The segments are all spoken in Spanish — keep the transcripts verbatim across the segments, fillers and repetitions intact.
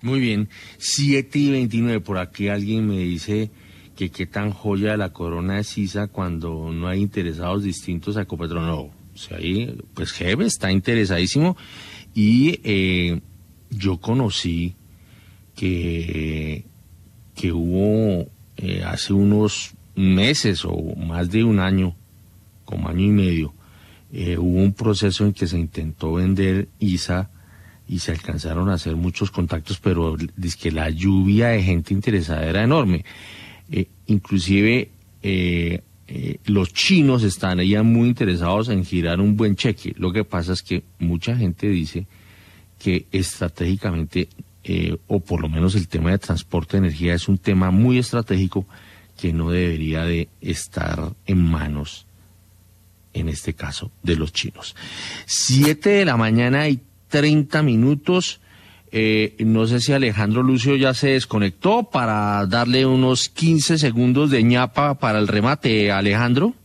Muy bien, siete y veintinueve, por aquí alguien me dice que qué tan joya la corona es ISA cuando no hay interesados distintos a Ecopetrol. No, o sea, ahí, pues Jeve está interesadísimo y eh, yo conocí que, que hubo eh, hace unos meses o más de un año, como año y medio, eh, hubo un proceso en que se intentó vender ISA y se alcanzaron a hacer muchos contactos, pero es que la lluvia de gente interesada era enorme. Eh, inclusive eh, eh, los chinos están ya muy interesados en girar un buen cheque. Lo que pasa es que mucha gente dice que estratégicamente, eh, o por lo menos el tema de transporte de energía es un tema muy estratégico que no debería de estar en manos, en este caso, de los chinos. Siete de la mañana y treinta minutos. Eh, no sé si Alejandro Lucio ya se desconectó para darle unos quince segundos de ñapa para el remate. Alejandro.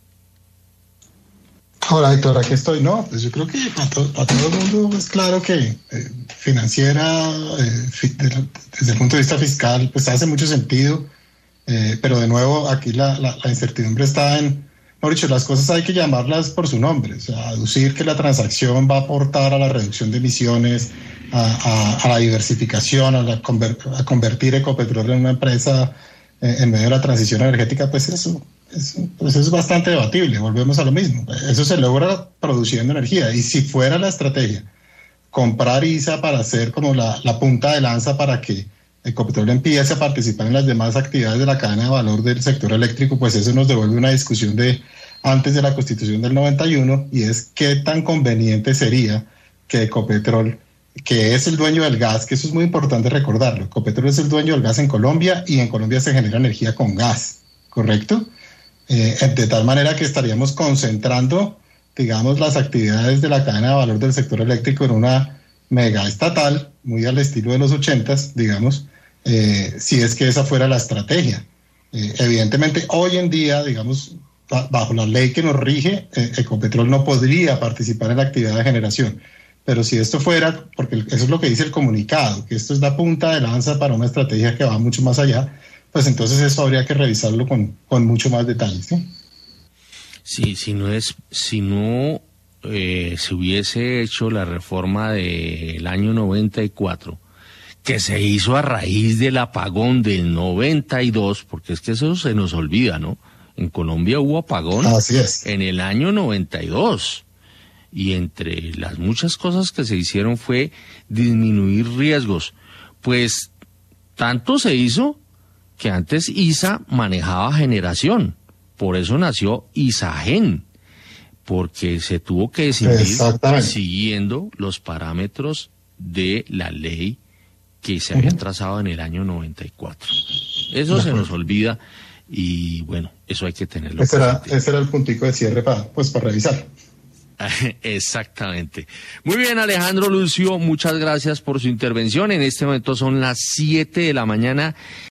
Hola, Héctor, aquí estoy. No, pues yo creo que a, to a todo el mundo es claro que eh, financiera, eh, fi de la, desde el punto de vista fiscal, pues hace mucho sentido. Eh, pero de nuevo, aquí la, la, la incertidumbre está en, mejor dicho, las cosas hay que llamarlas por su nombre. O sea, aducir que la transacción va a aportar a la reducción de emisiones, a, a, a la diversificación, a, la conver a convertir Ecopetrol en una empresa eh, en medio de la transición energética, pues eso, eso, pues eso es bastante debatible. Volvemos a lo mismo. Eso se logra produciendo energía. Y si fuera la estrategia comprar ISA para hacer como la, la punta de lanza para que Ecopetrol empiece a participar en las demás actividades de la cadena de valor del sector eléctrico, pues eso nos devuelve una discusión de antes de la Constitución del noventa y uno, y es qué tan conveniente sería que Ecopetrol, que es el dueño del gas, que eso es muy importante recordarlo, Ecopetrol es el dueño del gas en Colombia y en Colombia se genera energía con gas, ¿correcto? Eh, de tal manera que estaríamos concentrando, digamos, las actividades de la cadena de valor del sector eléctrico en una mega estatal, muy al estilo de los ochentas, digamos, eh, si es que esa fuera la estrategia. Eh, evidentemente, hoy en día, digamos, bajo la ley que nos rige, eh, Ecopetrol no podría participar en la actividad de generación. Pero si esto fuera, porque eso es lo que dice el comunicado, que esto es la punta de lanza para una estrategia que va mucho más allá, pues entonces eso habría que revisarlo con, con mucho más detalle, ¿sí? Sí, si no es, si no eh, se hubiese hecho la reforma del año noventa y cuatro, que se hizo a raíz del apagón del noventa y dos, porque es que eso se nos olvida, ¿no? En Colombia hubo apagón Así es. en el año noventa y dos. Y entre las muchas cosas que se hicieron fue disminuir riesgos. Pues tanto se hizo que antes ISA manejaba generación. Por eso nació ISAGEN, porque se tuvo que decidir siguiendo los parámetros de la ley que se había trazado en el año noventa y cuatro. Eso se nos olvida y bueno, eso hay que tenerlo ese era, ese era el puntico de cierre para, pues, para revisar. Exactamente. Muy bien, Alejandro Lucio, muchas gracias por su intervención. En este momento son las siete de la mañana